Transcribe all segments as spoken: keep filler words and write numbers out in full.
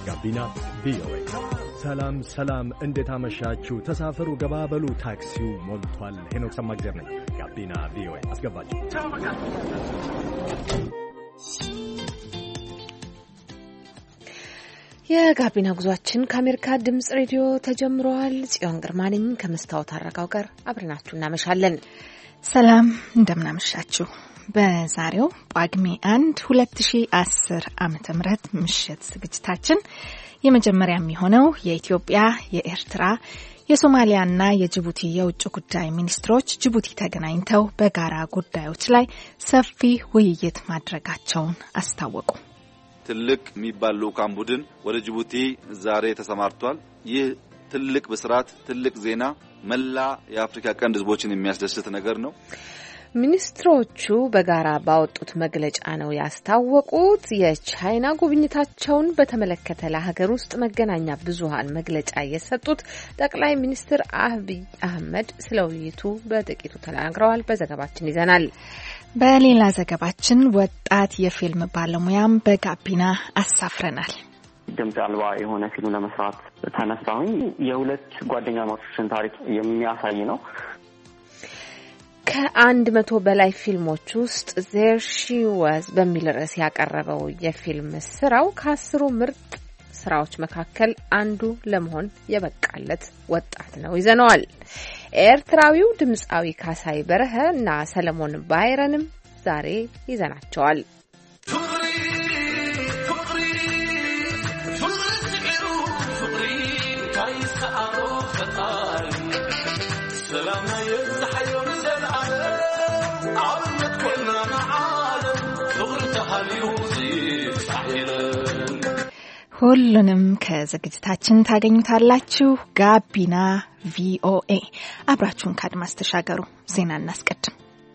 ጋቢና ቪኦኤ። ሰላም ሰላም፣ እንዴት አመሻችሁ? ተሳፈሩ፣ ገባበሉ፣ ታክሲው ሞልቷል። ሄኖክ ሰማግዘር ነኝ። ጋቢና ቪኦኤ አስገባችሁ። የጋቢና ጉዟችን ከአሜሪካ ድምጽ ሬዲዮ ተጀምሯል። ጽዮን ግርማ ነኝ ከመስታወት አረጋው ጋር አብረናችሁ እናመሻለን። ሰላም እንደምናመሻችሁ። በዛሬው ጳጉሜ አንድ ሁለት ሺህ አስር ዓመተ ምህረት ምሽት ዝግጅታችን የመጀመሪያ የሚሆነው የኢትዮጵያ፣ የኤርትራ፣ የሶማሊያና የጅቡቲ የውጭ ጉዳይ ሚኒስትሮች ጅቡቲ ተገናኝተው በጋራ ጉዳዮች ላይ ሰፊ ውይይት ማድረጋቸውን አስታወቁ። ትልቅ የሚባል ልኡካን ቡድን ወደ ጅቡቲ ዛሬ ተሰማርቷል። ይህ ትልቅ ብስራት፣ ትልቅ ዜና፣ መላ የአፍሪካ ቀንድ ህዝቦችን የሚያስደስት ነገር ነው። ሚኒስትሮቹ በጋራ ባወጡት መግለጫ ነው ያስታወቁት። የቻይና ጉብኝታቸውን በተመለከተ ለሀገር ውስጥ መገናኛ ብዙሃን መግለጫ የሰጡት ጠቅላይ ሚኒስትር አብይ አህመድ ስለ ውይይቱ በጥቂቱ ተናግረዋል። በዘገባችን ይዘናል። በሌላ ዘገባችን ወጣት የፊልም ባለሙያም በጋቢና አሳፍረናል። ድምጽ አልባ የሆነ ፊልም ለመስራት ተነሳሁኝ። የሁለት ጓደኛሞችን ታሪክ የሚያሳይ ነው። ከአንድ መቶ በላይ ፊልሞች ውስጥ ዜር ሺ ዋዝ በሚል ርዕስ ያቀረበው የፊልም ስራው ከአስሩ ምርጥ ስራዎች መካከል አንዱ ለመሆን የበቃለት ወጣት ነው ይዘነዋል። ኤርትራዊው ድምጻዊ ካሳይ በረሀ እና ሰለሞን ባይረንም ዛሬ ይዘናቸዋል። ሁሉንም ከዝግጅታችን ታገኙታላችሁ። ጋቢና ቪኦኤ አብራችሁን ከአድማስ ተሻገሩ። ዜና እናስቀድም።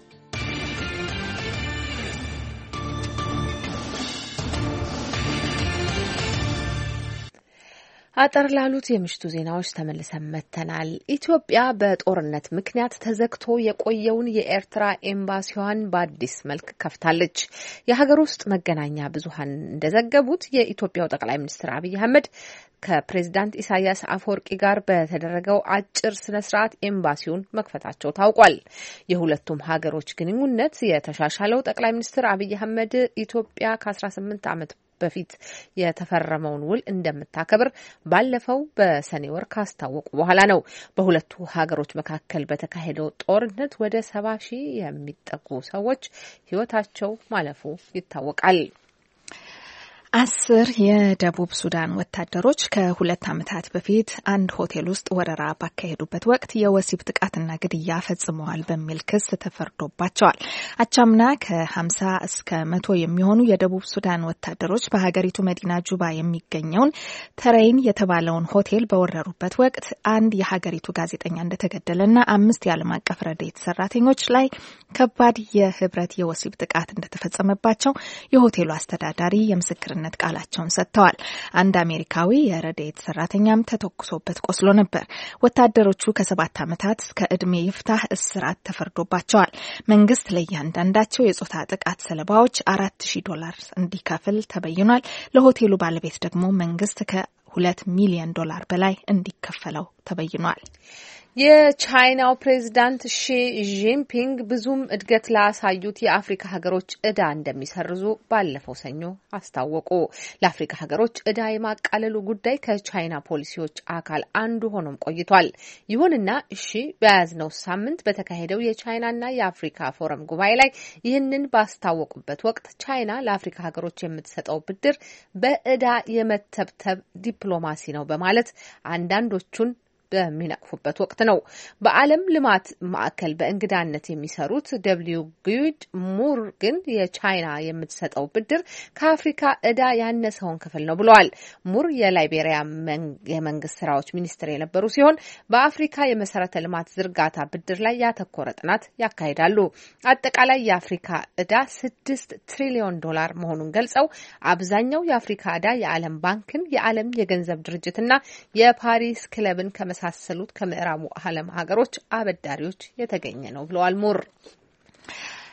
አጠር ላሉት የምሽቱ ዜናዎች ተመልሰን መጥተናል። ኢትዮጵያ በጦርነት ምክንያት ተዘግቶ የቆየውን የኤርትራ ኤምባሲዋን በአዲስ መልክ ከፍታለች። የሀገር ውስጥ መገናኛ ብዙሃን እንደዘገቡት የኢትዮጵያው ጠቅላይ ሚኒስትር አብይ አህመድ ከፕሬዝዳንት ኢሳያስ አፈወርቂ ጋር በተደረገው አጭር ስነ ስርዓት ኤምባሲውን መክፈታቸው ታውቋል። የሁለቱም ሀገሮች ግንኙነት የተሻሻለው ጠቅላይ ሚኒስትር አብይ አህመድ ኢትዮጵያ ከአስራ ስምንት ዓመት በፊት የተፈረመውን ውል እንደምታከብር ባለፈው በሰኔ ወር ካስታወቁ በኋላ ነው። በሁለቱ ሀገሮች መካከል በተካሄደው ጦርነት ወደ ሰባ ሺህ የሚጠጉ ሰዎች ሕይወታቸው ማለፉ ይታወቃል። አስር የደቡብ ሱዳን ወታደሮች ከሁለት ዓመታት በፊት አንድ ሆቴል ውስጥ ወረራ ባካሄዱበት ወቅት የወሲብ ጥቃትና ግድያ ፈጽመዋል በሚል ክስ ተፈርዶባቸዋል። አቻምና ከሀምሳ እስከ መቶ የሚሆኑ የደቡብ ሱዳን ወታደሮች በሀገሪቱ መዲና ጁባ የሚገኘውን ተረይን የተባለውን ሆቴል በወረሩበት ወቅት አንድ የሀገሪቱ ጋዜጠኛ እንደተገደለና አምስት የዓለም አቀፍ ረድኤት ሰራተኞች ላይ ከባድ የህብረት የወሲብ ጥቃት እንደተፈጸመባቸው የሆቴሉ አስተዳዳሪ የምስክር ቃላቸውን ሰጥተዋል። አንድ አሜሪካዊ የረድኤት ሰራተኛም ተተኩሶበት ቆስሎ ነበር። ወታደሮቹ ከሰባት ዓመታት እስከ ዕድሜ ይፍታህ እስራት ተፈርዶባቸዋል። መንግስት ለእያንዳንዳቸው የጾታ ጥቃት ሰለባዎች አራት ሺህ ዶላር እንዲከፍል ተበይኗል። ለሆቴሉ ባለቤት ደግሞ መንግስት ከሁለት ሚሊዮን ዶላር በላይ እንዲከፈለው ተበይኗል። የቻይናው ፕሬዝዳንት ሺ ጂንፒንግ ብዙም እድገት ላሳዩት የአፍሪካ ሀገሮች ዕዳ እንደሚሰርዙ ባለፈው ሰኞ አስታወቁ። ለአፍሪካ ሀገሮች ዕዳ የማቃለሉ ጉዳይ ከቻይና ፖሊሲዎች አካል አንዱ ሆኖም ቆይቷል። ይሁንና ሺ በያዝነው ሳምንት በተካሄደው የቻይናና የአፍሪካ ፎረም ጉባኤ ላይ ይህንን ባስታወቁበት ወቅት ቻይና ለአፍሪካ ሀገሮች የምትሰጠው ብድር በዕዳ የመተብተብ ዲፕሎማሲ ነው በማለት አንዳንዶቹን በሚነቅፉበት ወቅት ነው። በዓለም ልማት ማዕከል በእንግዳነት የሚሰሩት ደብሊው ጉድ ሙር ግን የቻይና የምትሰጠው ብድር ከአፍሪካ ዕዳ ያነሰውን ክፍል ነው ብለዋል። ሙር የላይቤሪያ የመንግስት ስራዎች ሚኒስትር የነበሩ ሲሆን በአፍሪካ የመሰረተ ልማት ዝርጋታ ብድር ላይ ያተኮረ ጥናት ያካሂዳሉ። አጠቃላይ የአፍሪካ ዕዳ ስድስት ትሪሊዮን ዶላር መሆኑን ገልጸው አብዛኛው የአፍሪካ ዕዳ የዓለም ባንክን፣ የዓለም የገንዘብ ድርጅትና የፓሪስ ክለብን ከመ ሳሰሉት ከምዕራቡ ዓለም ሀገሮች አበዳሪዎች የተገኘ ነው ብለዋል ሙር።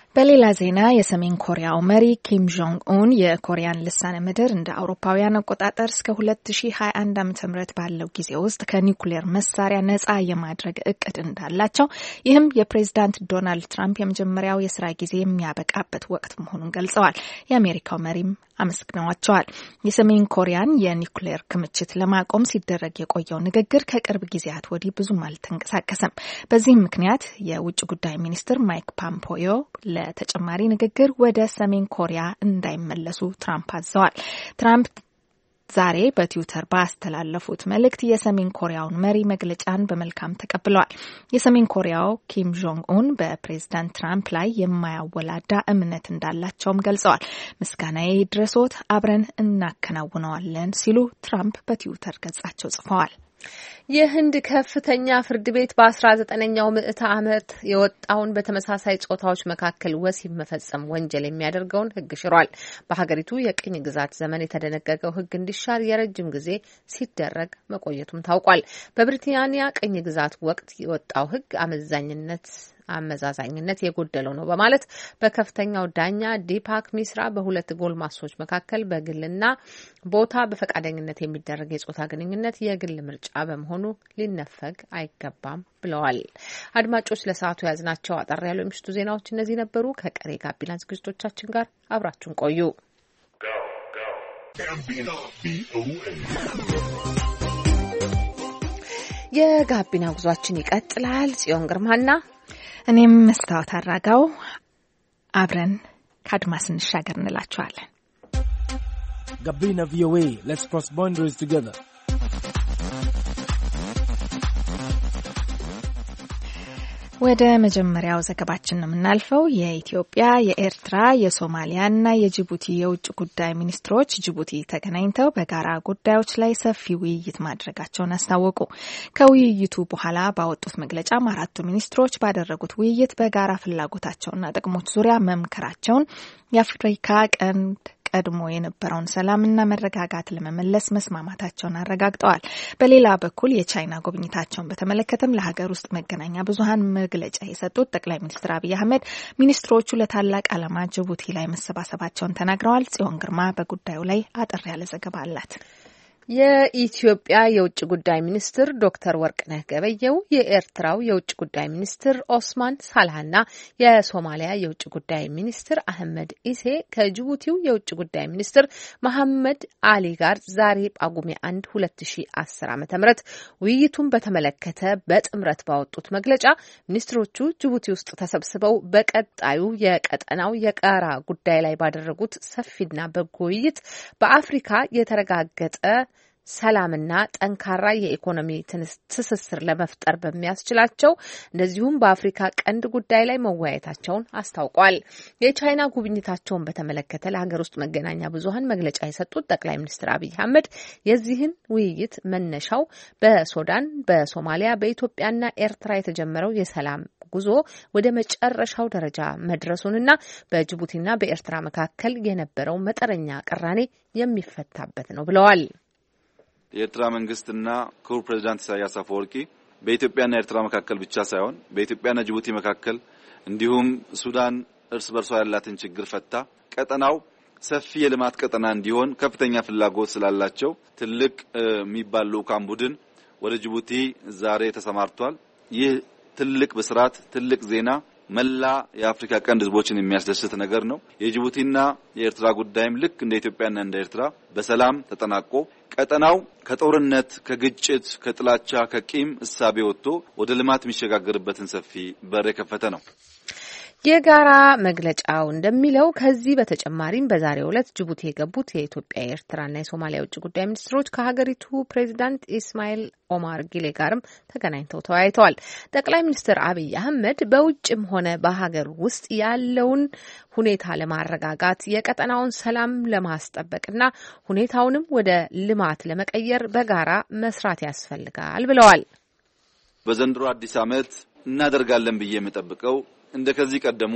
በሌላ ዜና የሰሜን ኮሪያው መሪ ኪም ጆንግ ኡን የኮሪያን ልሳነ ምድር እንደ አውሮፓውያን አቆጣጠር እስከ ሁለት ሺህ ሃያ አንድ ዓመተ ምህረት ባለው ጊዜ ውስጥ ከኒውክሌር መሳሪያ ነፃ የማድረግ እቅድ እንዳላቸው ይህም የፕሬዝዳንት ዶናልድ ትራምፕ የመጀመሪያው የስራ ጊዜ የሚያበቃበት ወቅት መሆኑን ገልጸዋል። የአሜሪካው መሪም አመስግነዋቸዋል። የሰሜን ኮሪያን የኒውክሌር ክምችት ለማቆም ሲደረግ የቆየው ንግግር ከቅርብ ጊዜያት ወዲህ ብዙም አልተንቀሳቀሰም። በዚህም ምክንያት የውጭ ጉዳይ ሚኒስትር ማይክ ፖምፒዮ ለተጨማሪ ንግግር ወደ ሰሜን ኮሪያ እንዳይመለሱ ትራምፕ አዘዋል። ትራምፕ ዛሬ በትዊተር ባስተላለፉት መልእክት የሰሜን ኮሪያውን መሪ መግለጫን በመልካም ተቀብለዋል። የሰሜን ኮሪያው ኪም ጆንግ ኡን በፕሬዝዳንት ትራምፕ ላይ የማያወላዳ እምነት እንዳላቸውም ገልጸዋል። ምስጋናዬ ይድረሶት፣ አብረን እናከናውነዋለን ሲሉ ትራምፕ በትዊተር ገጻቸው ጽፈዋል። የህንድ ከፍተኛ ፍርድ ቤት በአስራ ዘጠነኛው ምዕተ ዓመት የወጣውን በተመሳሳይ ጾታዎች መካከል ወሲብ መፈጸም ወንጀል የሚያደርገውን ሕግ ሽሯል። በሀገሪቱ የቅኝ ግዛት ዘመን የተደነገገው ሕግ እንዲሻር የረጅም ጊዜ ሲደረግ መቆየቱም ታውቋል። በብሪታንያ ቅኝ ግዛት ወቅት የወጣው ሕግ አመዛኝነት አመዛዛኝነት የጎደለው ነው በማለት በከፍተኛው ዳኛ ዲፓክ ሚስራ በሁለት ጎልማሶች መካከል በግልና ቦታ በፈቃደኝነት የሚደረግ የጾታ ግንኙነት የግል ምርጫ በመሆኑ ሊነፈግ አይገባም ብለዋል። አድማጮች ለሰዓቱ ያዝናቸው አጠር ያሉ የምሽቱ ዜናዎች እነዚህ ነበሩ። ከቀሪ ጋቢና ዝግጅቶቻችን ጋር አብራችሁን ቆዩ። የጋቢና ጉዟችን ይቀጥላል። ጽዮን ግርማና እኔም መስታወት አራጋው አብረን ከአድማስ እንሻገር እንላችኋለን። Gabina V O A, let's cross boundaries together. ወደ መጀመሪያው ዘገባችን ነው የምናልፈው። የኢትዮጵያ፣ የኤርትራ፣ የሶማሊያና የጅቡቲ የውጭ ጉዳይ ሚኒስትሮች ጅቡቲ ተገናኝተው በጋራ ጉዳዮች ላይ ሰፊ ውይይት ማድረጋቸውን አስታወቁ። ከውይይቱ በኋላ ባወጡት መግለጫም አራቱ ሚኒስትሮች ባደረጉት ውይይት በጋራ ፍላጎታቸውና ጥቅሞች ዙሪያ መምከራቸውን የአፍሪካ ቀንድ ቀድሞ የነበረውን ሰላምና መረጋጋት ለመመለስ መስማማታቸውን አረጋግጠዋል። በሌላ በኩል የቻይና ጉብኝታቸውን በተመለከተም ለሀገር ውስጥ መገናኛ ብዙሃን መግለጫ የሰጡት ጠቅላይ ሚኒስትር አብይ አህመድ ሚኒስትሮቹ ለታላቅ ዓላማ ጅቡቲ ላይ መሰባሰባቸውን ተናግረዋል። ጽዮን ግርማ በጉዳዩ ላይ አጠር ያለ ዘገባ አላት። የኢትዮጵያ የውጭ ጉዳይ ሚኒስትር ዶክተር ወርቅነህ ገበየሁ፣ የኤርትራው የውጭ ጉዳይ ሚኒስትር ኦስማን ሳልሃና የሶማሊያ የውጭ ጉዳይ ሚኒስትር አህመድ ኢሴ ከጅቡቲው የውጭ ጉዳይ ሚኒስትር መሐመድ አሊ ጋር ዛሬ ጳጉሜ አንድ ሁለት ሺ አስር ዓመተ ምህረት ውይይቱን በተመለከተ በጥምረት ባወጡት መግለጫ ሚኒስትሮቹ ጅቡቲ ውስጥ ተሰብስበው በቀጣዩ የቀጠናው የጋራ ጉዳይ ላይ ባደረጉት ሰፊና በጎ ውይይት በአፍሪካ የተረጋገጠ ሰላምና ጠንካራ የኢኮኖሚ ትስስር ለመፍጠር በሚያስችላቸው እንደዚሁም በአፍሪካ ቀንድ ጉዳይ ላይ መወያየታቸውን አስታውቋል። የቻይና ጉብኝታቸውን በተመለከተ ለሀገር ውስጥ መገናኛ ብዙሃን መግለጫ የሰጡት ጠቅላይ ሚኒስትር አብይ አህመድ የዚህን ውይይት መነሻው በሱዳን፣ በሶማሊያ፣ በኢትዮጵያና ኤርትራ የተጀመረው የሰላም ጉዞ ወደ መጨረሻው ደረጃ መድረሱንና በጅቡቲና በኤርትራ መካከል የነበረው መጠነኛ ቅራኔ የሚፈታበት ነው ብለዋል። የኤርትራ መንግስትና ክቡር ፕሬዝዳንት ኢሳያስ አፈወርቂ በኢትዮጵያና ኤርትራ መካከል ብቻ ሳይሆን በኢትዮጵያና ጅቡቲ መካከል እንዲሁም ሱዳን እርስ በርሷ ያላትን ችግር ፈታ ቀጠናው ሰፊ የልማት ቀጠና እንዲሆን ከፍተኛ ፍላጎት ስላላቸው ትልቅ የሚባል ልኡካን ቡድን ወደ ጅቡቲ ዛሬ ተሰማርቷል። ይህ ትልቅ ብስራት፣ ትልቅ ዜና መላ የአፍሪካ ቀንድ ህዝቦችን የሚያስደስት ነገር ነው። የጅቡቲና የኤርትራ ጉዳይም ልክ እንደ ኢትዮጵያና እንደ ኤርትራ በሰላም ተጠናቆ ቀጠናው ከጦርነት፣ ከግጭት፣ ከጥላቻ፣ ከቂም እሳቤ ወጥቶ ወደ ልማት የሚሸጋገርበትን ሰፊ በር የከፈተ ነው። የጋራ መግለጫው እንደሚለው ከዚህ በተጨማሪም በዛሬው ዕለት ጅቡቲ የገቡት የኢትዮጵያ፣ የኤርትራና የሶማሊያ ውጭ ጉዳይ ሚኒስትሮች ከሀገሪቱ ፕሬዚዳንት ኢስማኤል ኦማር ጊሌ ጋርም ተገናኝተው ተወያይተዋል። ጠቅላይ ሚኒስትር አብይ አህመድ በውጭም ሆነ በሀገር ውስጥ ያለውን ሁኔታ ለማረጋጋት የቀጠናውን ሰላም ለማስጠበቅና ሁኔታውንም ወደ ልማት ለመቀየር በጋራ መስራት ያስፈልጋል ብለዋል። በዘንድሮ አዲስ ዓመት እናደርጋለን ብዬ የምጠብቀው እንደ ከዚህ ቀደሙ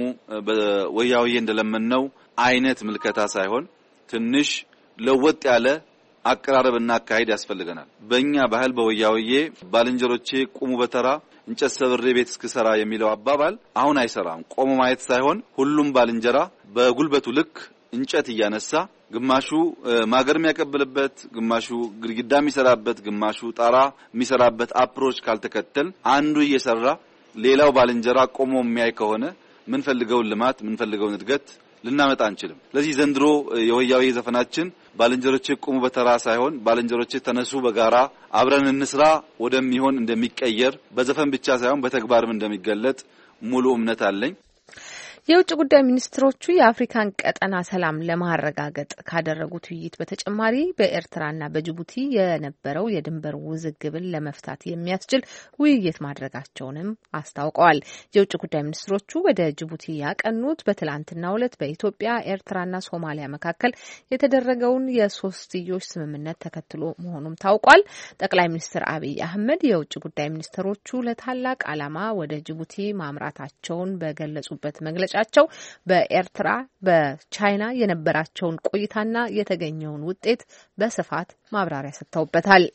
በወያውዬ እንደለመነው አይነት ምልከታ ሳይሆን ትንሽ ለወጥ ያለ አቀራረብና አካሄድ ያስፈልገናል። በእኛ ባህል በወያውዬ ባልንጀሮቼ ቁሙ በተራ እንጨት ሰብሬ ቤት እስክሰራ የሚለው አባባል አሁን አይሰራም። ቆሞ ማየት ሳይሆን ሁሉም ባልንጀራ በጉልበቱ ልክ እንጨት እያነሳ ግማሹ ማገር የሚያቀብልበት፣ ግማሹ ግድግዳ የሚሰራበት፣ ግማሹ ጣራ የሚሰራበት አፕሮች ካልተከተል አንዱ እየሰራ ሌላው ባልንጀራ ቆሞ የሚያይ ከሆነ ምን ፈልገውን ልማት ምን ፈልገውን እድገት ልናመጣ አንችልም። ለዚህ ዘንድሮ የወያውዬ ዘፈናችን ባልንጀሮቼ ቁሙ በተራ ሳይሆን ባልንጀሮቼ ተነሱ በጋራ አብረን እንስራ ወደሚሆን እንደሚቀየር በዘፈን ብቻ ሳይሆን በተግባርም እንደሚገለጥ ሙሉ እምነት አለኝ። የውጭ ጉዳይ ሚኒስትሮቹ የአፍሪካን ቀጠና ሰላም ለማረጋገጥ ካደረጉት ውይይት በተጨማሪ በኤርትራና በጅቡቲ የነበረው የድንበር ውዝግብን ለመፍታት የሚያስችል ውይይት ማድረጋቸውንም አስታውቀዋል። የውጭ ጉዳይ ሚኒስትሮቹ ወደ ጅቡቲ ያቀኑት በትላንትናው ዕለት በኢትዮጵያ ኤርትራና ሶማሊያ መካከል የተደረገውን የሶስትዮሽ ስምምነት ተከትሎ መሆኑም ታውቋል። ጠቅላይ ሚኒስትር አብይ አህመድ የውጭ ጉዳይ ሚኒስትሮቹ ለታላቅ ዓላማ ወደ ጅቡቲ ማምራታቸውን በገለጹበት መግለጫ ቸው በኤርትራ በቻይና የነበራቸውን ቆይታና የተገኘውን ውጤት በስፋት ማብራሪያ ሰጥተውበታል።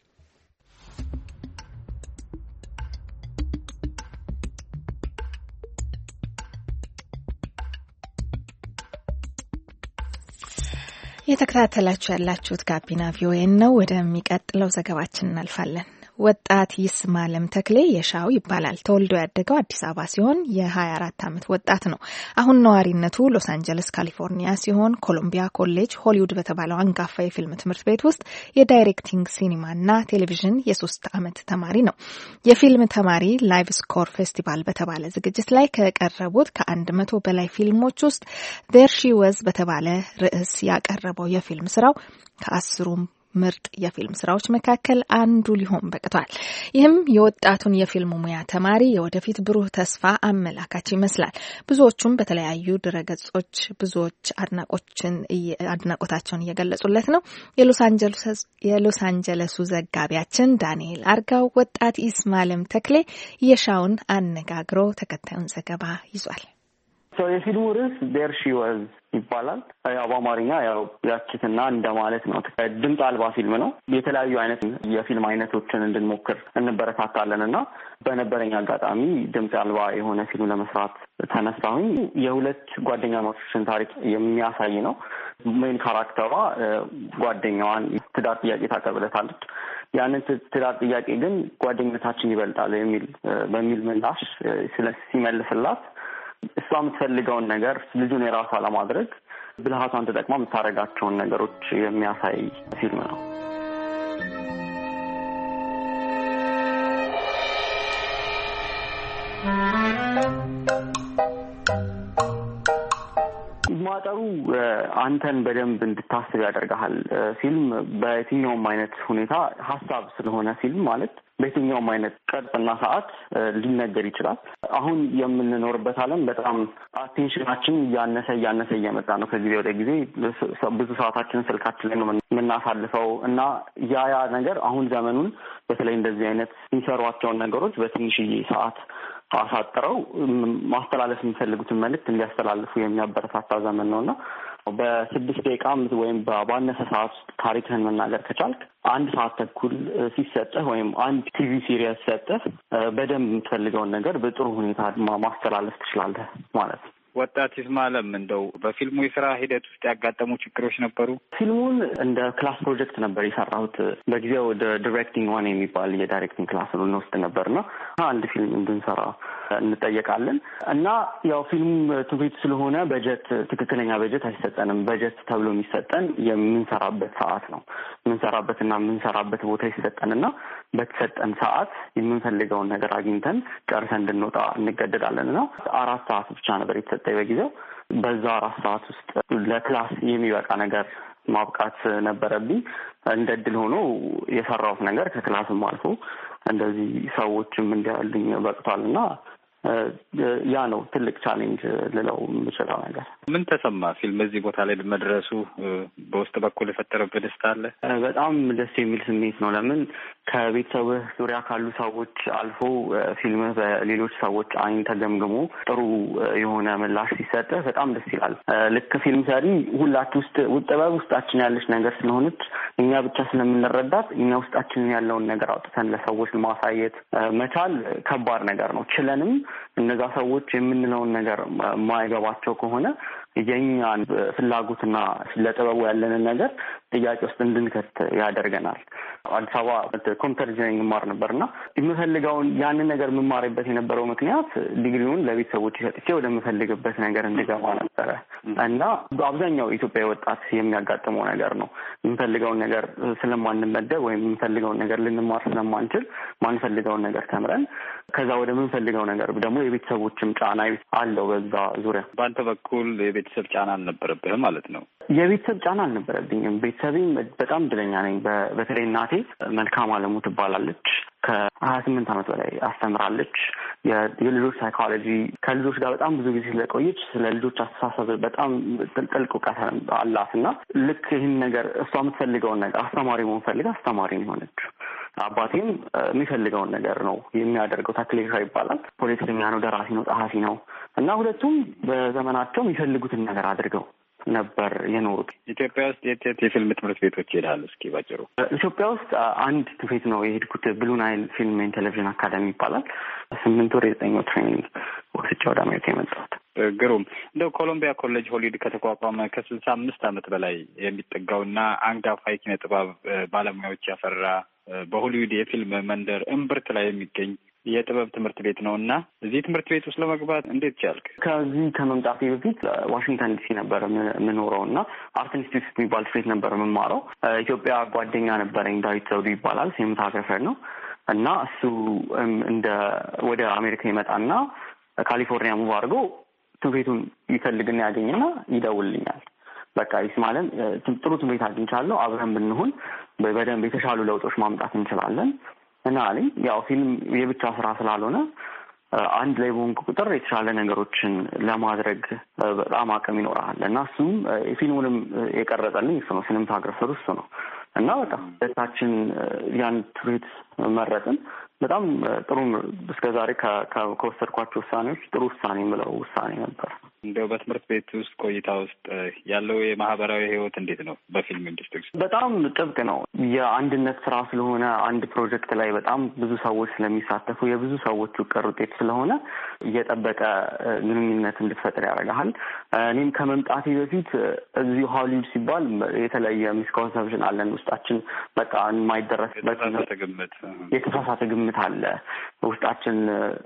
የተከታተላችሁ ያላችሁት ጋቢና ቪኦኤ ነው። ወደሚቀጥለው ዘገባችን እናልፋለን። ወጣት ይስማለም ተክሌ የሻው ይባላል። ተወልዶ ያደገው አዲስ አበባ ሲሆን የሀያ አራት ዓመት ወጣት ነው። አሁን ነዋሪነቱ ሎስ አንጀለስ ካሊፎርኒያ ሲሆን ኮሎምቢያ ኮሌጅ ሆሊውድ በተባለው አንጋፋ የፊልም ትምህርት ቤት ውስጥ የዳይሬክቲንግ ሲኒማና ቴሌቪዥን የሶስት ዓመት ተማሪ ነው። የፊልም ተማሪ ላይቭ ስኮር ፌስቲቫል በተባለ ዝግጅት ላይ ከቀረቡት ከአንድ መቶ በላይ ፊልሞች ውስጥ ዜር ሺ ወዝ በተባለ ርዕስ ያቀረበው የፊልም ስራው ከአስሩም ምርጥ የፊልም ስራዎች መካከል አንዱ ሊሆን በቅቷል። ይህም የወጣቱን የፊልም ሙያ ተማሪ የወደፊት ብሩህ ተስፋ አመላካች ይመስላል። ብዙዎቹም በተለያዩ ድረገጾች ብዙዎች አድናቆችን አድናቆታቸውን እየገለጹለት ነው። የሎስ አንጀለስ የሎስ አንጀለሱ ዘጋቢያችን ዳንኤል አርጋው ወጣት ይስማለም ተክሌ የሻውን አነጋግሮ ተከታዩን ዘገባ ይዟል። ሶ የፊልሙ ርዕስ ዜር ሺ ወዝ ይባላል። ያው በአማርኛ ያው ያችትና እንደማለት ነው። ድምጽ አልባ ፊልም ነው። የተለያዩ አይነት የፊልም አይነቶችን እንድንሞክር እንበረታታለን እና በነበረኝ አጋጣሚ ድምጽ አልባ የሆነ ፊልም ለመስራት ተነሳሁኝ። የሁለት ጓደኛሞችን ታሪክ የሚያሳይ ነው። ሜን ካራክተሯ ጓደኛዋን ትዳር ጥያቄ ታቀርብለታለች። ያንን ትዳር ጥያቄ ግን ጓደኝነታችን ይበልጣል የሚል በሚል ምላሽ ሲመልስላት እሷ የምትፈልገውን ነገር ልጁን የራሷ ለማድረግ ብልሃቷን ተጠቅማ የምታደርጋቸውን ነገሮች የሚያሳይ ፊልም ነው። ማጠሩ አንተን በደንብ እንድታስብ ያደርጋል። ፊልም በየትኛውም አይነት ሁኔታ ሀሳብ ስለሆነ ፊልም ማለት በየትኛውም አይነት ቅርጽና ሰዓት ሊነገር ይችላል። አሁን የምንኖርበት ዓለም በጣም አቴንሽናችን እያነሰ እያነሰ እየመጣ ነው። ከጊዜ ወደ ጊዜ ብዙ ሰዓታችንን ስልካችን ላይ ነው የምናሳልፈው እና ያ ያ ነገር አሁን ዘመኑን በተለይ እንደዚህ አይነት የሚሰሯቸውን ነገሮች በትንሽዬ ሰዓት አሳጥረው ማስተላለፍ የሚፈልጉትን መልዕክት እንዲያስተላልፉ የሚያበረታታ ዘመን ነውና በስድስት ደቂቃ ወይም ባነሰ ሰዓት ውስጥ ታሪክህን መናገር ከቻልክ አንድ ሰዓት ተኩል ሲሰጥህ ወይም አንድ ቲቪ ሲሪየስ ሲሰጥህ በደንብ የምትፈልገውን ነገር በጥሩ ሁኔታ ማስተላለፍ ትችላለህ ማለት ነው። ወጣት ይስማለም እንደው በፊልሙ የስራ ሂደት ውስጥ ያጋጠሙ ችግሮች ነበሩ? ፊልሙን እንደ ክላስ ፕሮጀክት ነበር የሰራሁት። በጊዜው ወደ ዲሬክቲንግ ዋን የሚባል የዳይሬክቲንግ ክላስ ነው እንወስድ ነበርና አንድ ፊልም እንድንሰራ እንጠየቃለን እና ያው ፊልም ትምህርት ስለሆነ በጀት ትክክለኛ በጀት አይሰጠንም። በጀት ተብሎ የሚሰጠን የምንሰራበት ሰዓት ነው። የምንሰራበትና የምንሰራበት ቦታ ይሰጠንና በተሰጠን ሰዓት የምንፈልገውን ነገር አግኝተን ጨርሰን እንድንወጣ እንገደዳለን እና አራት ሰዓት ብቻ ነበር የተሰጠኝ በጊዜው። በዛ አራት ሰዓት ውስጥ ለክላስ የሚበቃ ነገር ማብቃት ነበረብኝ። እንደ እድል ሆኖ የሰራሁት ነገር ከክላስም አልፎ እንደዚህ ሰዎችም እንዲያልኝ በቅቷልና ያ ነው ትልቅ ቻሌንጅ ልለው የምችለው ነገር። ምን ተሰማ ፊልም እዚህ ቦታ ላይ መድረሱ? በውስጥ በኩል የፈጠረብህ ደስታ አለ? በጣም ደስ የሚል ስሜት ነው። ለምን ከቤተሰብህ ዙሪያ ካሉ ሰዎች አልፎ ፊልምህ በሌሎች ሰዎች አይን ተገምግሞ ጥሩ የሆነ ምላሽ ሲሰጥህ በጣም ደስ ይላል። ልክ ፊልም ሰሪ ሁላችሁ ውስጥ ጥበብ ውስጣችን ያለች ነገር ስለሆነች እኛ ብቻ ስለምንረዳት እኛ ውስጣችን ያለውን ነገር አውጥተን ለሰዎች ማሳየት መቻል ከባድ ነገር ነው። ችለንም እነዛ ሰዎች የምንለውን ነገር ማይገባቸው ከሆነ የኛን ፍላጎትና ለጥበቡ ያለንን ነገር ጥያቄ ውስጥ እንድንከት ያደርገናል። አዲስ አበባ ኮምፒውተር ኢንጂነሪንግ ማር ነበርና የምፈልገውን ያንን ነገር መማርበት የነበረው ምክንያት ዲግሪውን ለቤተሰቦች ሰጥቼ ወደምፈልግበት ነገር እንድገባ ነበረ እና በአብዛኛው ኢትዮጵያዊ ወጣት የሚያጋጥመው ነገር ነው። የምፈልገውን ነገር ስለማንመደብ ወይም የምፈልገውን ነገር ልንማር ስለማንችል ማንፈልገውን ነገር ተምረን ከዛ ወደ ምንፈልገው ነገር ደግሞ የቤተሰቦችም ጫና አለው በዛ ዙሪያ። በአንተ በኩል የቤተሰብ ጫና አልነበረብህም ማለት ነው? የቤተሰብ ጫና አልነበረብኝም። ቤተሰቤም በጣም እድለኛ ነኝ። በተለይ እናቴ መልካም አለሙ ትባላለች። ከሀያ ስምንት ዓመት በላይ አስተምራለች። የልጆች ሳይኮሎጂ ከልጆች ጋር በጣም ብዙ ጊዜ ስለቆየች ስለ ልጆች አስተሳሰብ በጣም ጥልቅ እውቀት አላት እና ልክ ይህን ነገር እሷ የምትፈልገውን ነገር አስተማሪ መሆን ፈልጋ አስተማሪ ነው የሆነችው። አባቴም የሚፈልገውን ነገር ነው የሚያደርገው። ተክሌሻ ይባላል። ፖለቲከኛ ነው፣ ደራሲ ነው፣ ጸሐፊ ነው እና ሁለቱም በዘመናቸው የሚፈልጉትን ነገር አድርገው ነበር የኖሩት። ኢትዮጵያ ውስጥ የት የት የፊልም ትምህርት ቤቶች ይሄዳሉ? እስኪ ባጭሩ። ኢትዮጵያ ውስጥ አንድ ትምህርት ነው የሄድኩት። ብሉ ናይል ፊልም ኤንድ ቴሌቪዥን አካዳሚ ይባላል። ስምንት ወር የዘጠኝ ወር ትሬኒንግ ወስጄ ወደ አሜሪካ የመጣሁት። ግሩም። እንደው ኮሎምቢያ ኮሌጅ ሆሊውድ ከተቋቋመ ከስልሳ አምስት ዓመት በላይ የሚጠጋውና አንጋፋ የኪነ ጥበብ ባለሙያዎች ያፈራ በሆሊውድ የፊልም መንደር እምብርት ላይ የሚገኝ የጥበብ ትምህርት ቤት ነው እና እዚህ ትምህርት ቤት ውስጥ ለመግባት እንዴት ቻልክ? ከዚህ ከመምጣቴ በፊት ዋሽንግተን ዲሲ ነበር የምኖረው እና አርት ኢንስቲትዩት የሚባል ትምህርት ነበር የምማረው። ኢትዮጵያ ጓደኛ ነበረኝ፣ ዳዊት ዘውዱ ይባላል። ሲኒማቶግራፈር ነው እና እሱ እንደ ወደ አሜሪካ ይመጣና ካሊፎርኒያ ሙቭ አድርጎ ትምህርት ቤቱን ይፈልግና ያገኝና ይደውልልኛል። በቃ ይስማለን፣ ጥሩ ትምህርት አግኝቻለሁ፣ አብረን ብንሆን በደንብ የተሻሉ ለውጦች ማምጣት እንችላለን እና አለኝ። ያው ፊልም የብቻ ስራ ስላልሆነ አንድ ላይ በሆንኩ ቁጥር የተሻለ ነገሮችን ለማድረግ በጣም አቅም ይኖራል እና እሱም ፊልሙንም የቀረጸልኝ እሱ ነው። ሲኒማቶግራፈሩ እሱ ነው እና በቃ ሁለታችን ያን ትምህርት መረጥን። በጣም ጥሩ እስከዛሬ ከወሰድኳቸው ውሳኔዎች ጥሩ ውሳኔ የምለው ውሳኔ ነበር። እንደው በትምህርት ቤት ውስጥ ቆይታ ውስጥ ያለው የማህበራዊ ህይወት እንዴት ነው? በፊልም ኢንዱስትሪ በጣም ጥብቅ ነው። የአንድነት ስራ ስለሆነ አንድ ፕሮጀክት ላይ በጣም ብዙ ሰዎች ስለሚሳተፉ የብዙ ሰዎች ውቅር ውጤት ስለሆነ እየጠበቀ ግንኙነት እንድትፈጥር ያደርግሃል። እኔም ከመምጣቴ በፊት እዚሁ ሆሊውድ ሲባል የተለየ ሚስኮንሰፕሽን አለን ውስጣችን። በቃ የማይደረስበት የተሳሳተ ግምት አለ ውስጣችን።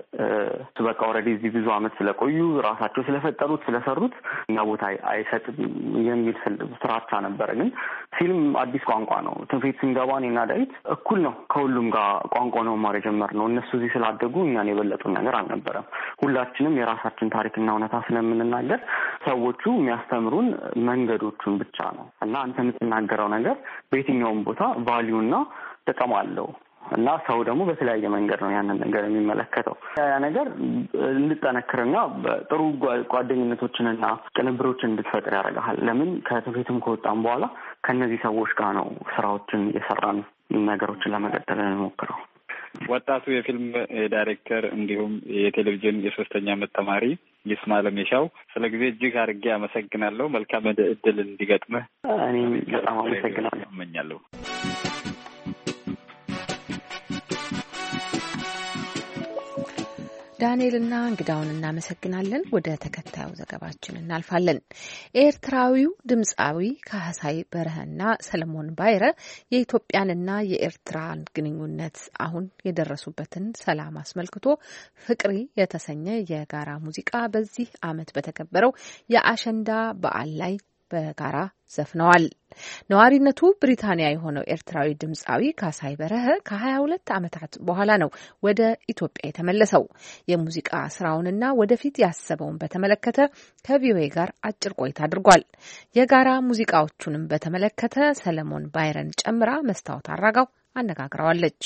በቃ ኦልሬዲ እዚህ ብዙ አመት ስለቆዩ ራሳቸው ስለፈጠሩ ስለሰሩት እኛ ቦታ አይሰጥም የሚል ፍራቻ ነበረ። ግን ፊልም አዲስ ቋንቋ ነው። ትምህርት ስንገባ እኔና ዳዊት እኩል ነው ከሁሉም ጋር ቋንቋ ነው ማር የጀመርነው። እነሱ እዚህ ስላደጉ እኛን የበለጡን ነገር አልነበረም። ሁላችንም የራሳችን ታሪክና እውነታ ስለምንናገር ሰዎቹ የሚያስተምሩን መንገዶቹን ብቻ ነው እና አንተ የምትናገረው ነገር በየትኛውም ቦታ ቫልዩና ጥቅም አለው እና ሰው ደግሞ በተለያየ መንገድ ነው ያንን ነገር የሚመለከተው። ያ ነገር እንድጠነክርና ጥሩ ጓደኝነቶችንና ቅንብሮችን እንድትፈጥር ያደርጋል። ለምን ከትምህርትም ከወጣም በኋላ ከነዚህ ሰዎች ጋር ነው ስራዎችን የሰራን ነገሮችን ለመቀጠል እንሞክረው። ወጣቱ የፊልም ዳይሬክተር እንዲሁም የቴሌቪዥን የሶስተኛ ዓመት ተማሪ ይስማ ለሜሻው ስለ ጊዜ እጅግ አድርጌ አመሰግናለሁ። መልካም እድል እንዲገጥምህ እኔም በጣም አመሰግናለሁ እመኛለሁ። ዳንኤልና እንግዳውን እናመሰግናለን። ወደ ተከታዩ ዘገባችን እናልፋለን። ኤርትራዊው ድምፃዊ ካህሳይ በርሀና ሰለሞን ባይረ የኢትዮጵያንና የኤርትራን ግንኙነት አሁን የደረሱበትን ሰላም አስመልክቶ ፍቅሪ የተሰኘ የጋራ ሙዚቃ በዚህ ዓመት በተከበረው የአሸንዳ በዓል ላይ በጋራ ዘፍነዋል። ነዋሪነቱ ብሪታንያ የሆነው ኤርትራዊ ድምፃዊ ካህሳይ በርሀ ከሀያ ሁለት ዓመታት በኋላ ነው ወደ ኢትዮጵያ የተመለሰው። የሙዚቃ ስራውንና ወደፊት ያሰበውን በተመለከተ ከቪኦኤ ጋር አጭር ቆይታ አድርጓል። የጋራ ሙዚቃዎቹንም በተመለከተ ሰለሞን ባይረን ጨምራ መስታወት አራጋው አነጋግረዋለች።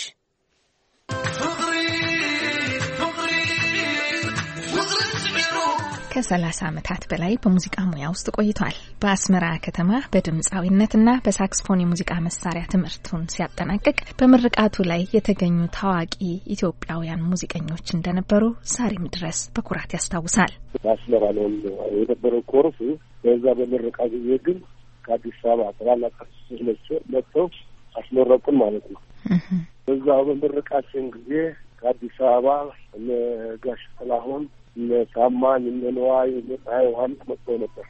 ከሰላሳ ዓመታት በላይ በሙዚቃ ሙያ ውስጥ ቆይቷል። በአስመራ ከተማ በድምፃዊነትና በሳክስፎን የሙዚቃ መሳሪያ ትምህርቱን ሲያጠናቅቅ በምርቃቱ ላይ የተገኙ ታዋቂ ኢትዮጵያውያን ሙዚቀኞች እንደነበሩ ዛሬም ድረስ በኩራት ያስታውሳል። በአስመራ ነው የነበረው ኮርሱ። በዛ በምርቃ ጊዜ ግን ከአዲስ አበባ ታላላቅ አርቲስቶች መጥቶ መጥተው አስመረቁን ማለት ነው። በዛው በምርቃችን ጊዜ ከአዲስ አበባ እነ ጋሽ ጥላሁን እነ ታማኝ እነ ነዋይ እነ ፀሐይ ዮሐንስ መጥተው ነበር።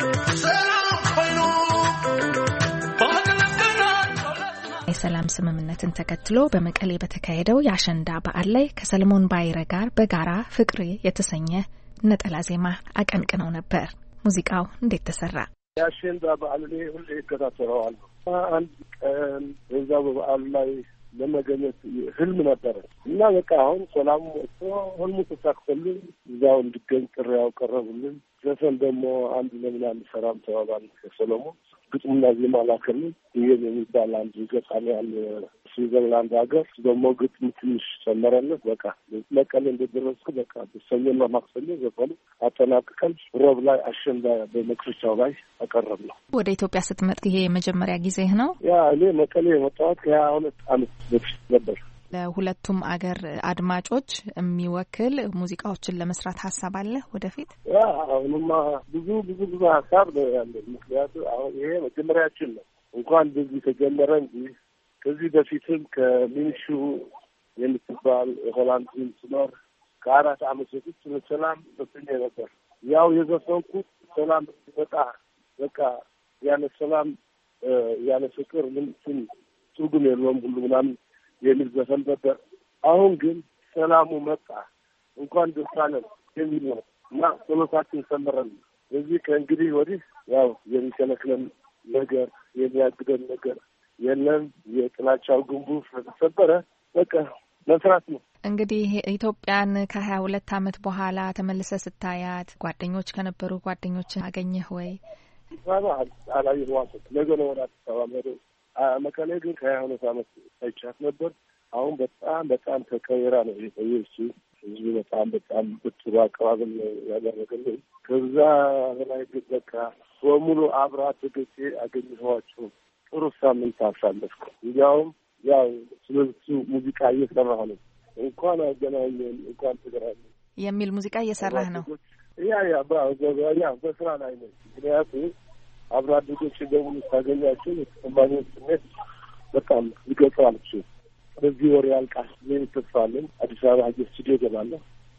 የሰላም ስምምነትን ተከትሎ በመቀሌ በተካሄደው የአሸንዳ በዓል ላይ ከሰለሞን ባይረ ጋር በጋራ ፍቅሬ የተሰኘ ነጠላ ዜማ አቀንቅነው ነበር። ሙዚቃው እንዴት ተሰራ? የአሸንዳ በዓል ላይ ሁሌ ይከታተለዋል። አንድ ቀን በዛው በበዓሉ ላይ ለመገኘት ህልም ነበረ እና በቃ አሁን ሰላም ወጥቶ ህልሙ ተሳክቶልን እዛው እንድገኝ ጥሪ ያቀረቡልን። ዘፈን ደግሞ አንድ ለምን አንድ ሰራም ተባባል ከሰለሞን ግጥምና ዜማ ላከልን። ይሄ የሚባል አንድ ገጣሚ ያለ ስዊዘርላንድ ሀገር ደግሞ ግጥም ትንሽ ጨመረለት። በቃ መቀሌ እንደደረስኩ በቃ በሰኞና ማክሰኞ ዘፈኑ አጠናቅቀን ሮብ ላይ አሸንዳ በመክፈቻው ላይ አቀረብ ነው። ወደ ኢትዮጵያ ስትመጣ ይሄ የመጀመሪያ ጊዜህ ነው? ያ እኔ መቀሌ የመጣሁት ከሀያ ሁለት ዓመት በፊት ነበር። ለሁለቱም አገር አድማጮች የሚወክል ሙዚቃዎችን ለመስራት ሀሳብ አለ ወደፊት? ያ አሁንማ ብዙ ብዙ ብዙ ሀሳብ ነው ያለ። ምክንያቱም አሁን ይሄ መጀመሪያችን ነው። እንኳን በዚህ ተጀመረ እንጂ ከዚህ በፊትም ከሚንሹ የምትባል የሆላንድ ስኖር ከአራት ዓመት በፊት ስለ ሰላም በስኜ ነበር። ያው የዘፈንኩት ሰላም በቃ በቃ ያለ ሰላም ያለ ፍቅር ምን ትርጉም የለውም ሁሉ ምናምን የሚል ዘፈን ነበር። አሁን ግን ሰላሙ መጣ እንኳን ደስ አለን የሚል ነው እና ጸሎታችን ሰመረን። እዚህ ከእንግዲህ ወዲህ ያው የሚከለክለን ነገር የሚያግደን ነገር የለም። የጥላቻው ግንቡ ስለተሰበረ በቃ መስራት ነው። እንግዲህ ኢትዮጵያን ከሀያ ሁለት ዓመት በኋላ ተመልሰ ስታያት ጓደኞች ከነበሩ ጓደኞች አገኘህ ወይ? ባባ አላየኋትም። ነገ ነው ወደ አዲስ አበባ የምሄደው። መቀሌ ግን ከሀያ ሁለት ዓመት አይቻት ነበር። አሁን በጣም በጣም ተቀይራ ነው የቆየችው። ህዝቡ በጣም በጣም ጥሩ አቀባበል ያደረገልኝ። ከዛ በላይ ግን በቃ በሙሉ አብራ ተገቼ አገኘኋቸው። ጥሩ ሳምንት አሳለፍኩ። እንዲያውም ያው ስለሱ ሙዚቃ እየሰራሁ ነው። እንኳን አገናኘን እንኳን ተገናኘን የሚል ሙዚቃ እየሰራህ ነው? ያ ያ ያ በስራ ላይ ነው። ምክንያቱም አብራ አደጎች በሙሉ ታገኛቸው የተሰማኝ ስሜት በጣም ሊገልጸው አልችልም። በዚህ ወር ያልቃል ምን ተስፋለን። አዲስ አበባ ሄጄ ስቱዲዮ ገባለሁ።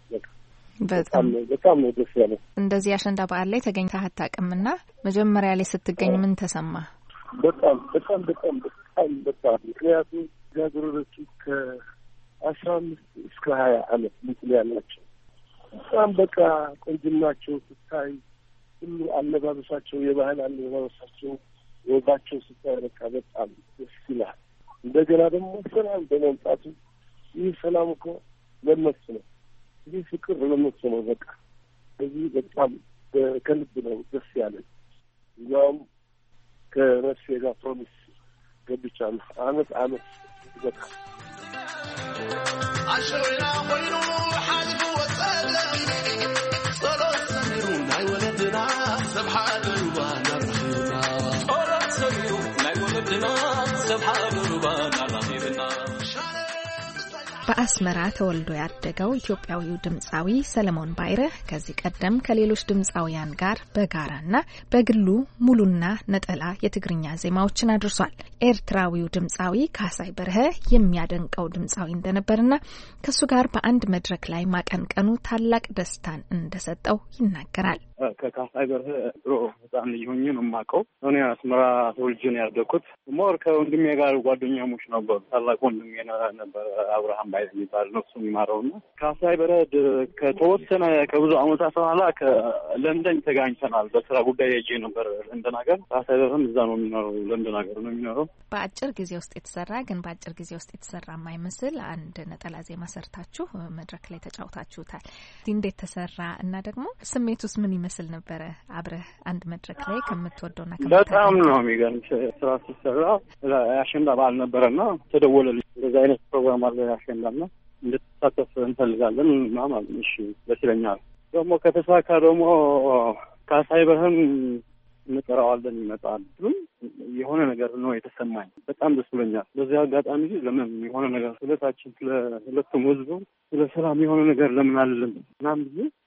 በጣም በጣም ነው ደስ ያለው። እንደዚህ አሸንዳ በዓል ላይ ተገኝተህ አታውቅምና መጀመሪያ ላይ ስትገኝ ምን ተሰማ? በጣም በጣም በጣም በጣም በጣም ምክንያቱም ጋግሮቹ ከአስራ አምስት እስከ ሀያ ዓመት ምትል ያላቸው በጣም በቃ ቆንጅናቸው ስታይ ሁሉ አለባበሳቸው የባህል አለባበሳቸው ወጋቸው ስታይ በቃ በጣም ደስ ይላል። እንደገና ደግሞ ሰላም በመምጣቱ ይህ ሰላም እኮ ለነሱ ነው። ይህ ፍቅር ለነሱ ነው። በቃ እዚህ በጣም ከልብ ነው ደስ ያለኝ። ያውም ከረሴ ጋር ፕሮሚስ ገብቻለሁ። አመት አመት በቃ አሸወና ወይኑ ሐጅ ወሰለ ጸሎት ሰሚሩ ናይ ወለድና ሰብሓን ሩባና ረኺብና ጸሎት ሰሚሩ ናይ ወለድና ሰብሓን ሩባና ረኺብና። በአስመራ ተወልዶ ያደገው ኢትዮጵያዊው ድምጻዊ ሰለሞን ባይረ ከዚህ ቀደም ከሌሎች ድምጻውያን ጋር በጋራና በግሉ ሙሉና ነጠላ የትግርኛ ዜማዎችን አድርሷል። ኤርትራዊው ድምጻዊ ካሳይ በርሀ የሚያደንቀው ድምጻዊ እንደነበርና ከሱ ጋር በአንድ መድረክ ላይ ማቀንቀኑ ታላቅ ደስታን እንደሰጠው ይናገራል። ከካሳይ በርሀ ድሮ ህፃን ልጅ ሆኜ ነው የማውቀው። እኔ አስመራ ተወልጄ ነው ያደግኩት። ሞር ከወንድሜ ጋር ጓደኛሞች ነበሩ። ታላቅ ወንድሜ ነበር አብርሃም ባይረ የሚባል ነው። እሱ የሚማረውና ካሳይ በርሀ ከተወሰነ ከብዙ አመታት በኋላ ከለንደን ተገናኝተናል። በስራ ጉዳይ ሄጄ ነበር ለንደን ሀገር። ካሳይ በርሀም እዛ ነው የሚኖረው፣ ለንደን ሀገር ነው የሚኖረው። በአጭር ጊዜ ውስጥ የተሰራ ግን በአጭር ጊዜ ውስጥ የተሰራ የማይመስል አንድ ነጠላ ዜማ ሰርታችሁ መድረክ ላይ ተጫውታችሁታል። እንዴት ተሰራ እና ደግሞ ስሜቱስ ምን ይመስል ነበረ? አብረህ አንድ መድረክ ላይ ከምትወደውና በጣም ነው የሚገርም ስራ ሲሰራ። አሸንዳ በዓል ነበረና ተደወለልኝ። እንደዚህ አይነት ፕሮግራም አለ አሸንዳና እንድትሳተፍ እንፈልጋለን እና ማለት እሺ ደስ ይለኛል። ደግሞ ከተሳካ ደግሞ ካሳይ በርሀም እንጠራዋለን ይመጣል። የሆነ ነገር ነው የተሰማኝ። በጣም ደስ ብሎኛል። በዚህ አጋጣሚ ለምን የሆነ ነገር ስለታችን ስለሁለቱም ህዝቡ ስለ ሰላም የሆነ ነገር ለምን አለን ምናምን ብዬ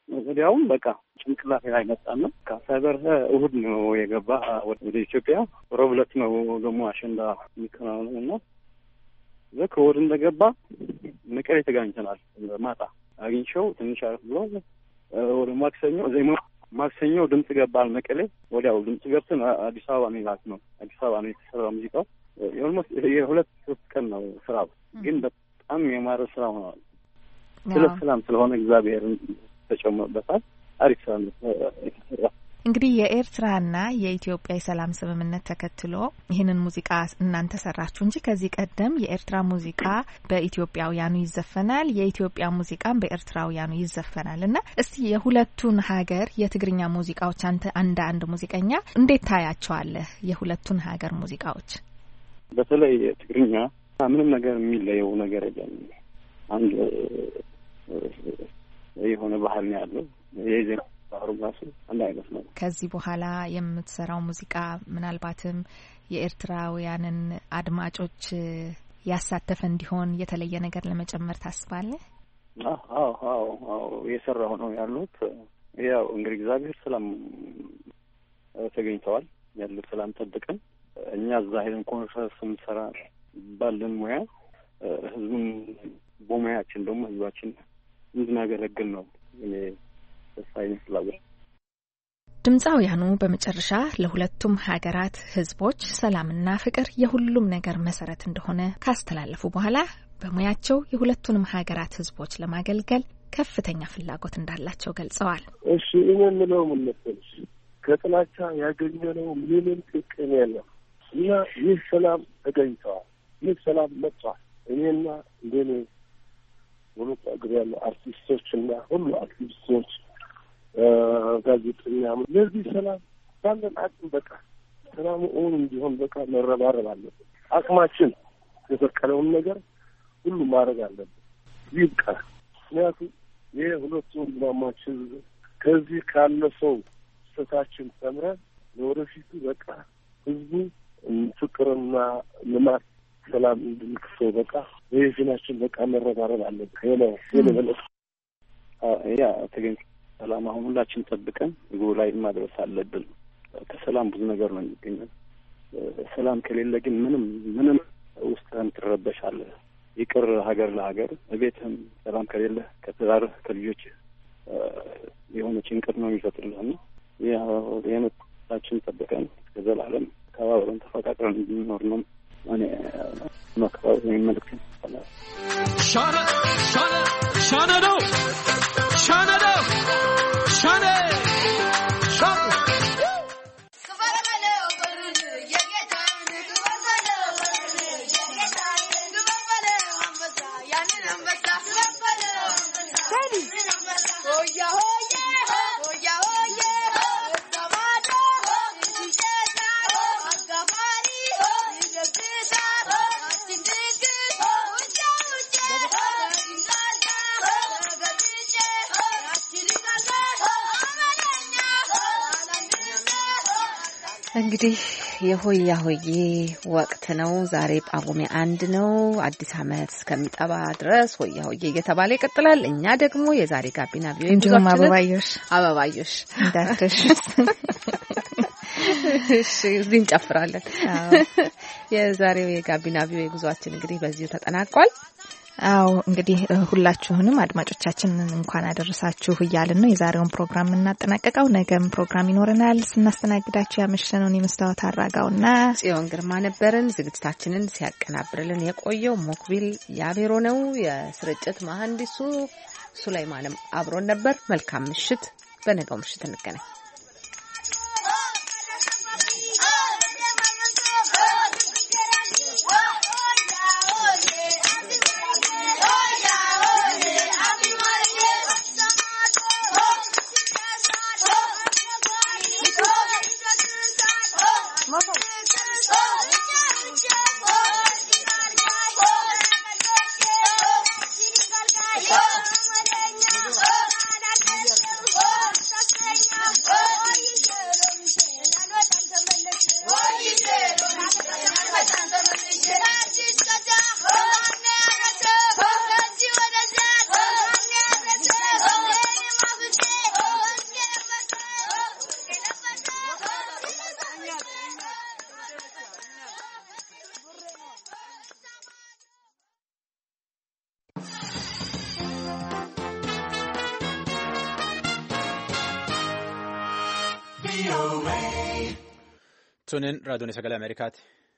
ወዲያውም በቃ ጭንቅላቴ ላይ መጣና ከሳይበር እሁድ ነው የገባ ወደ ኢትዮጵያ ሮብ ዕለት ነው ደግሞ አሸንዳ የሚከናወነውና ዘክ ወደ እንደገባ መቀሌ ተገናኝተናል። ማታ አግኝቼው ትንሽ አረፍ ብሎ ወደ ማክሰኞ ዜማ ማክሰኞ ድምጽ ገባል መቀሌ። ወዲያው ድምጽ ገብተን አዲስ አበባ ነው ያልኩት ነው አዲስ አበባ ነው የተሰራው ሙዚቃው። ኦልሞስት የሁለት ሶስት ቀን ነው ስራው፣ ግን በጣም የማረ ስራ ሆኗል። ስለ ሰላም ስለሆነ እግዚአብሔርን ተጨምሮበታል። አሪፍ ስራ ነው የተሰራው። እንግዲህ የኤርትራና የኢትዮጵያ የሰላም ስምምነት ተከትሎ ይህንን ሙዚቃ እናንተ ሰራችሁ እንጂ ከዚህ ቀደም የኤርትራ ሙዚቃ በኢትዮጵያውያኑ ይዘፈናል፣ የኢትዮጵያ ሙዚቃም በኤርትራውያኑ ይዘፈናል እና እስቲ የሁለቱን ሀገር የትግርኛ ሙዚቃዎች አንተ አንድ አንድ ሙዚቀኛ እንዴት ታያቸዋለህ? የሁለቱን ሀገር ሙዚቃዎች በተለይ ትግርኛ ምንም ነገር የሚለየው ነገር የለም። አንድ የሆነ ባህል ነው ያለው። የዜማ ባህሩጋሱ አንድ አይነት ነው። ከዚህ በኋላ የምትሰራው ሙዚቃ ምናልባትም የኤርትራውያንን አድማጮች ያሳተፈ እንዲሆን የተለየ ነገር ለመጨመር ታስባለህ? አዎ አዎ አዎ የሰራው ነው ያሉት። ያው እንግዲህ እግዚአብሔር ሰላም ተገኝተዋል። ያለው ሰላም ጠብቀን እኛ እዛ ሄደን ኮንፈረንስ እንሰራ ባለን ሙያ ህዝቡን በሙያችን ደግሞ ህዝባችን እንድናገለግል ነው እኔ ተሳይኝ ፍላጎት። ድምጻውያኑ በመጨረሻ ለሁለቱም ሀገራት ህዝቦች ሰላምና ፍቅር የሁሉም ነገር መሰረት እንደሆነ ካስተላለፉ በኋላ በሙያቸው የሁለቱንም ሀገራት ህዝቦች ለማገልገል ከፍተኛ ፍላጎት እንዳላቸው ገልጸዋል። እሺ እኔ ምለው ምን መሰለሽ ከጥላቻ ያገኘነው ምንም ጥቅም የለም እና ይህ ሰላም ተገኝተዋል። ይህ ሰላም መጥቷል። እኔና እንደኔ ወሎት አገር ያሉ አርቲስቶችና ሁሉ አክቲቪስቶች ጋዜጠኛ ለዚህ ሰላም ባለን አቅም በቃ ሰላም ኦን እንዲሆን በቃ መረባረብ አለብን። አቅማችን የተፈቀደውን ነገር ሁሉ ማድረግ አለብን። ይብቃ። ምክንያቱም ይሄ ሁለቱ ወንድማማችን ከዚህ ካለፈው ስህተታችን ተምረን ለወደፊቱ በቃ ህዝቡ ፍቅርና ልማት ሰላም እንድንክሰው በቃ የህዝባችን በቃ መረባረብ አለብን። ሄሎ ሄሎ በለስ ያ ተገኝ ሰላም አሁን ሁላችን ጠብቀን ግቡ ላይ ማድረስ አለብን። ከሰላም ብዙ ነገር ነው የሚገኘው። ሰላም ከሌለ ግን ምንም ምንም ውስጥህን ትረበሻለህ። ይቅር ሀገር ለሀገር ቤትህም ሰላም ከሌለ ከትዳር ከልጆች የሆነ ጭንቀት ነው የሚፈጥርልህ። ያ የመጣችን ጠብቀን ከዘላለም ተባብረን ተፈቃቅረን እንድንኖር ነው እኔ መከራው የሚመልከት ነው። ሻና ሻና ሻና ነው ሻና ነው ሻና ሻና እንግዲህ የሆያ ሆዬ ወቅት ነው። ዛሬ ጳጉሜ አንድ ነው። አዲስ ዓመት እስከሚጠባ ድረስ ሆያ ሆዬ እየተባለ ይቀጥላል። እኛ ደግሞ የዛሬ ጋቢና ቪዲዮ እንዲሁም አበባዮሽ አበባዮሽ እንዳትሽ እሺ እዚህ እንጨፍራለን። የዛሬው የጋቢና ቪዲዮ ጉዟችን እንግዲህ በዚሁ ተጠናቋል። አው እንግዲህ ሁላችሁንም አድማጮቻችንን እንኳን አደረሳችሁ እያልን ነው የዛሬውን ፕሮግራም እናጠናቀቀው። ነገም ፕሮግራም ይኖርናል። ስናስተናግዳችሁ ያመሸነውን የመስታወት አራጋውና ጽዮን ግርማ ነበርን። ዝግጅታችንን ሲያቀናብርልን የቆየው ሞክቢል ያቤሮ ነው። የስርጭት መሐንዲሱ ሱላይማንም አብሮን ነበር። መልካም ምሽት። በነገው ምሽት እንገናኝ። Oh, Tunin raadiyoon sagalee Ameerikaati.